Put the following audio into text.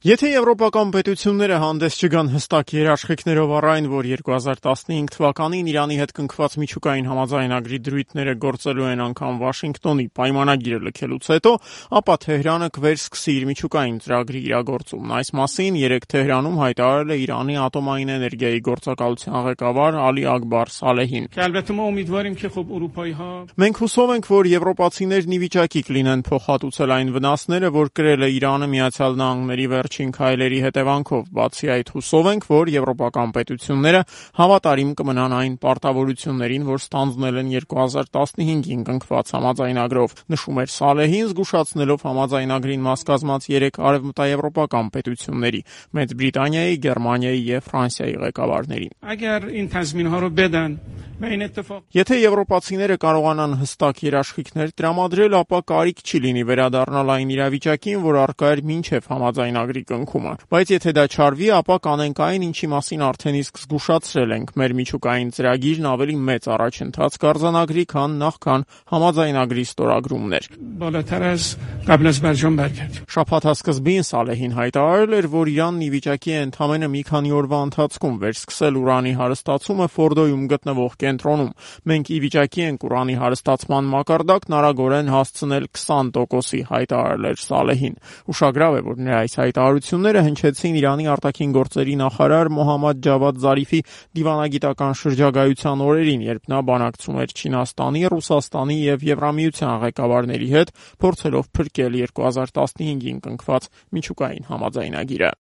Եթե եվրոպական պետությունները հանդես չգան հստակ երաշխիքներով առ այն, որ 2015 թվականին Իրանի հետ կնքված միջուկային համաձայնագրի դրույթները գործելու են անգամ Վաշինգտոնի պայմանագիրը լքելուց հետո, ապա Թեհրանը կվերսկսի իր միջուկային ծրագրի իրագործումն։ Այս մասին երեկ Թեհրանում հայտարարել է Իրանի ատոմային էներգիայի գործակալության ղեկավար Ալի Աքբար Սալեհին։ Մենք հուսով ենք, որ եվրոպացիներն ի վիճակի կլինեն փոխհատուցել այն վնասները, որ կրել է Իրանը Միացյալ Նահանգների վերջին քայլերի հետևանքով։ Բացի այդ, հուսով ենք, որ եվրոպական պետությունները հավատարիմ կմնան այն պարտավորություններին, որ ստանձնել են 2015-ին կնքված համաձայնագրով, նշում էր Սալեհին, զգուշացնելով համաձայնագրին մաս կազմած 3 արևմտաեվրոպական պետությունների՝ Մեծ Բրիտանիայի, Գերմանիայի եւ Ֆրանսիայի ղեկավարներին։ Եթե եվրոպացիները կարողանան հստակ երաշխիքներ տրամադրել, ապա կարիք չի լինի վերադառնալ այն իրավիճակին, որ առկա էր մինչև համաձայնագրի կնքումը։ Բայց եթե դա չարվի, ապա կանենք այն, ինչի մասին արդեն իսկ զգուշացրել ենք։ Մեր միջուկային ծրագիրն ավելի մեծ առաջընթաց կարձանագրի, քան նախքան համաձայնագրի ստորագրումն էր։ Շաբաթասկզբին Սալեհին հայտարարել էր, որ Իրանն ի վիճակի է ընդամենը մի քանի օրվա ընթացքում վերսկսել ուրանի հարստացումը Ֆորդոյում գտնվող կենտրոնում։ Մենք ի վիճակի ենք ուրանի հարստացման մակարդակն արագորեն հասցնել 20%-ի, հայտարարել էր Սալեհին։ Ուշագրավ է, որ նրա այս հայտարարությունները հնչեցին Իրանի արտաքին գործերի նախարար Մոհամմադ Ջավադ Զարիֆի դիվանագիտական շրջագայության օրերին, երբ նա բանակցում էր Չինաստանի, Ռուսաստանի եւ Եվրամիության ղեկավարների հետ, փորձելով փրկել 2015-ին կնքված միջուկային համաձայնագիրը։